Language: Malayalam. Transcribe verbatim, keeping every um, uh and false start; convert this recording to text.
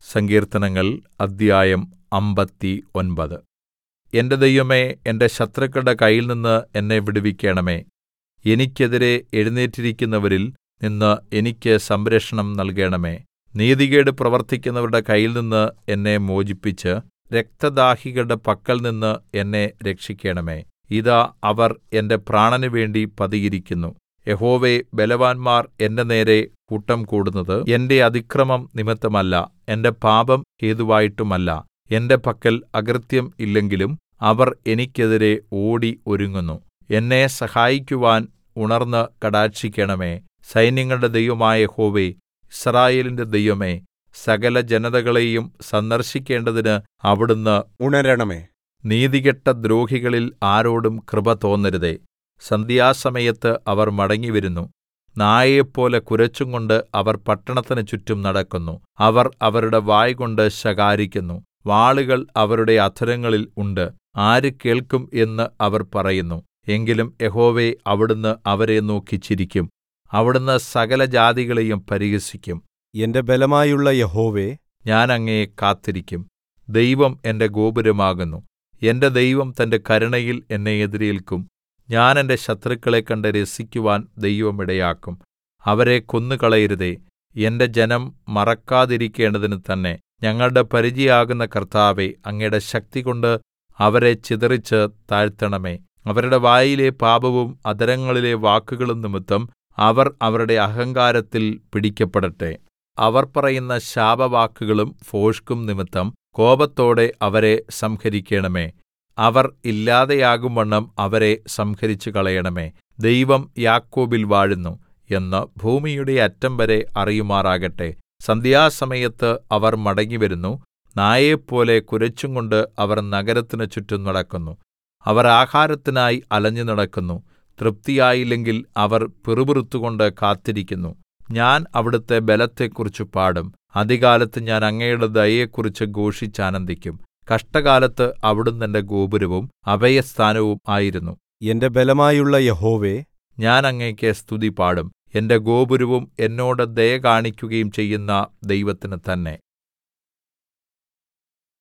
സങ്കീർത്തനങ്ങൾ അദ്ധ്യായം അമ്പത്തി ഒമ്പത്. എന്റെ ദൈവമേ, എന്റെ ശത്രുക്കളുടെ കയ്യിൽനിന്ന് എന്നെ വിടുവിക്കണമേ. എനിക്കെതിരെ എഴുന്നേറ്റിരിക്കുന്നവരിൽ നിന്ന് എനിക്ക് സംരക്ഷണം നൽകണമേ. നീതികേട് പ്രവർത്തിക്കുന്നവരുടെ കയ്യിൽനിന്ന് എന്നെ മോചിപ്പിച്ച് രക്തദാഹികളുടെ പക്കൽനിന്ന് എന്നെ രക്ഷിക്കണമേ. ഇതാ അവർ എന്റെ പ്രാണനുവേണ്ടി പതിയിരിക്കുന്നു. യഹോവേ, ബലവാന്മാർ എന്റെ നേരെ കൂട്ടം കൂടുന്നത് എന്റെ അതിക്രമം നിമിത്തമല്ല, എന്റെ പാപം ഹേതുവായിട്ടുമല്ല. എന്റെ പക്കൽ അകൃത്യം ഇല്ലെങ്കിലും അവർ എനിക്കെതിരെ ഓടി ഒരുങ്ങുന്നു. എന്നെ സഹായിക്കുവാൻ ഉണർന്ന് കടാക്ഷിക്കണമേ. സൈന്യങ്ങളുടെ ദൈവമായ യഹോവേ, യിസ്രായേലിന്റെ ദൈവമേ, സകല ജനതകളെയും സന്ദർശിക്കേണ്ടതിന് അവിടുന്ന് ഉണരണമേ. നീതികെട്ട ദ്രോഹികളിൽ ആരോടും കൃപ തോന്നരുതേ. സന്ധ്യാസമയത്ത് അവർ മടങ്ങിവരുന്നു. നായെപ്പോലെ കുരച്ചുംകൊണ്ട് അവർ പട്ടണത്തിന് ചുറ്റും നടക്കുന്നു. അവർ അവരുടെ വായ്കൊണ്ട് ശകാരിക്കുന്നു. വാളുകൾ അവരുടെ അധരങ്ങളിൽ ഉണ്ട്. ആര് കേൾക്കും എന്ന് അവർ പറയുന്നു. എങ്കിലും യഹോവേ, അവിടുന്ന് അവരെ നോക്കി ചിരിക്കും. അവിടുന്ന് സകല ജാതികളെയും പരിഹസിക്കും. എന്റെ ബലമായുള്ള യഹോവേ, ഞാൻ അങ്ങയെ കാത്തിരിക്കും. ദൈവം എന്റെ ഗോപുരമാകുന്നു. എന്റെ ദൈവം തന്റെ കരുണയിൽ എന്നെ എതിരേല്ക്കും. ഞാൻ എന്റെ ശത്രുക്കളെ കണ്ട് രസിക്കുവാൻ ദൈവം ഇടയാക്കും. അവരെ കൊന്നുകളയരുതേ. എന്റെ ജനം മറക്കാതിരിക്കേണ്ടതിന് തന്നെ. ഞങ്ങളുടെ പരിചയാകുന്ന കർത്താവേ, അങ്ങയുടെ ശക്തികൊണ്ട് അവരെ ചിതറിച്ച് താഴ്ത്തണമേ. അവരുടെ വായിലെ പാപവും അധരങ്ങളിലെ വാക്കുകളും നിമിത്തം അവർ അവരുടെ അഹങ്കാരത്തിൽ പിടിക്കപ്പെടട്ടെ. അവർ പറയുന്ന ശാപവാക്കുകളും ഭോഷ്കും നിമിത്തം കോപത്തോടെ അവരെ സംഹരിക്കണമേ. അവർ ഇല്ലാതെയാകുംവണ്ണം അവരെ സംഹരിച്ചുകളയണമേ. ദൈവം യാക്കോബിൽ വാഴുന്നു എന്ന് ഭൂമിയുടെ അറ്റം വരെ അറിയുമാറാകട്ടെ. സന്ധ്യാസമയത്ത് അവർ മടങ്ങിവരുന്നു. നായെപ്പോലെ കുരച്ചുംകൊണ്ട് അവർ നഗരത്തിന് ചുറ്റും നടക്കുന്നു. അവർ ആഹാരത്തിനായി അലഞ്ഞു നടക്കുന്നു. തൃപ്തിയായില്ലെങ്കിൽ അവർ പിറുപിറുത്തുകൊണ്ട് കാത്തിരിക്കുന്നു. ഞാൻ അവിടുത്തെ ബലത്തെക്കുറിച്ച് പാടും. അതികാലത്ത് ഞാൻ അങ്ങയുടെ ദയയെക്കുറിച്ച് ഘോഷിച്ചാനന്ദിക്കും. കഷ്ടകാലത്ത് അവിടുന്ന് എന്റെ ഗോപുരവും അഭയസ്ഥാനവും ആയിരുന്നു. എന്റെ ബലമായുള്ള യഹോവേ, ഞാൻ അങ്ങേക്ക് സ്തുതി പാടും. എന്റെ ഗോപുരവും എന്നോട് ദയ കാണിക്കുകയും ചെയ്യുന്ന ദൈവത്തിന് തന്നെ.